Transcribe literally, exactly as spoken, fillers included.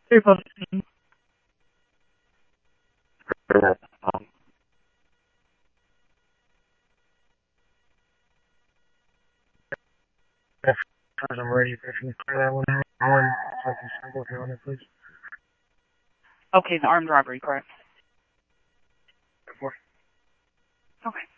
Hey, Buster. Um, I'm ready if you can clear that one out. One something simple if you want it, please. Okay, the armed robbery, correct? Before. Okay.